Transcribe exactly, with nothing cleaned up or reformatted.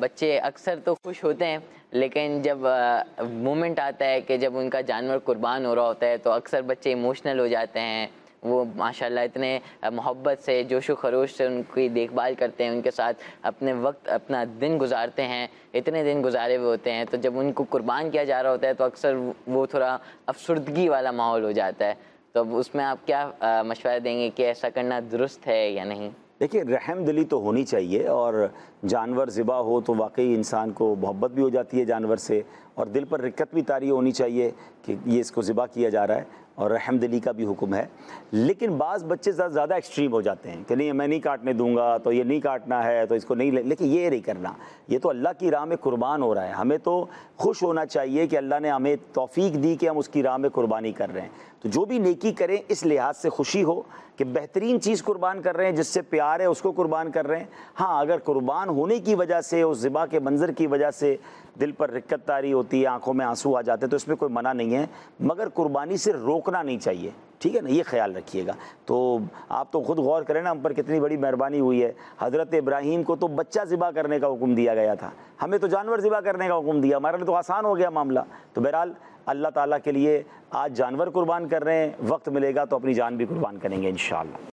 بچے اکثر تو خوش ہوتے ہیں، لیکن جب مومنٹ آتا ہے کہ جب ان کا جانور قربان ہو رہا ہوتا ہے تو اکثر بچے ایموشنل ہو جاتے ہیں. وہ ماشاءاللہ اتنے محبت سے جوش و خروش سے ان کی دیکھ بھال کرتے ہیں، ان کے ساتھ اپنے وقت اپنا دن گزارتے ہیں، اتنے دن گزارے ہوئے ہوتے ہیں. تو جب ان کو قربان کیا جا رہا ہوتا ہے تو اکثر وہ تھوڑا افسردگی والا ماحول ہو جاتا ہے. تو اب اس میں آپ کیا مشورہ دیں گے کہ ایسا کرنا درست ہے یا نہیں؟ دیکھیے، رحم دلی تو ہونی چاہیے، اور جانور ذبح ہو تو واقعی انسان کو محبت بھی ہو جاتی ہے جانور سے، اور دل پر رقت بھی طاری ہونی چاہیے کہ یہ اس کو ذبح کیا جا رہا ہے، اور رحم دلی کا بھی حکم ہے. لیکن بعض بچے زیادہ ایکسٹریم ہو جاتے ہیں کہ نہیں میں نہیں کاٹنے دوں گا، تو یہ نہیں کاٹنا ہے تو اس کو نہیں لے. لیکن یہ نہیں کرنا، یہ تو اللہ کی راہ میں قربان ہو رہا ہے. ہمیں تو خوش ہونا چاہیے کہ اللہ نے ہمیں توفیق دی کہ ہم اس کی راہ میں قربانی کر رہے ہیں. تو جو بھی نیکی کریں اس لحاظ سے خوشی ہو کہ بہترین چیز قربان کر رہے ہیں، جس سے پیار ہے اس کو قربان کر رہے ہیں. ہاں، اگر قربان ہونے کی وجہ سے، اس ذبح کے منظر کی وجہ سے دل پر رقت طاری ہوتی ہے، آنکھوں میں آنسو آ جاتے ہیں، تو اس میں کوئی منع نہیں ہے، مگر قربانی سے روکنا نہیں چاہیے. ٹھیک ہے نا، یہ خیال رکھیے گا. تو آپ تو خود غور کریں نا، ہم پر کتنی بڑی مہربانی ہوئی ہے. حضرت ابراہیم کو تو بچہ ذبح کرنے کا حکم دیا گیا تھا، ہمیں تو جانور ذبح کرنے کا حکم دیا، ہمارے لیے تو آسان ہو گیا معاملہ. تو بہرحال اللہ تعالیٰ کے لیے آج جانور قربان کر رہے ہیں، وقت ملے گا تو اپنی جان بھی قربان کریں گے انشاءاللہ.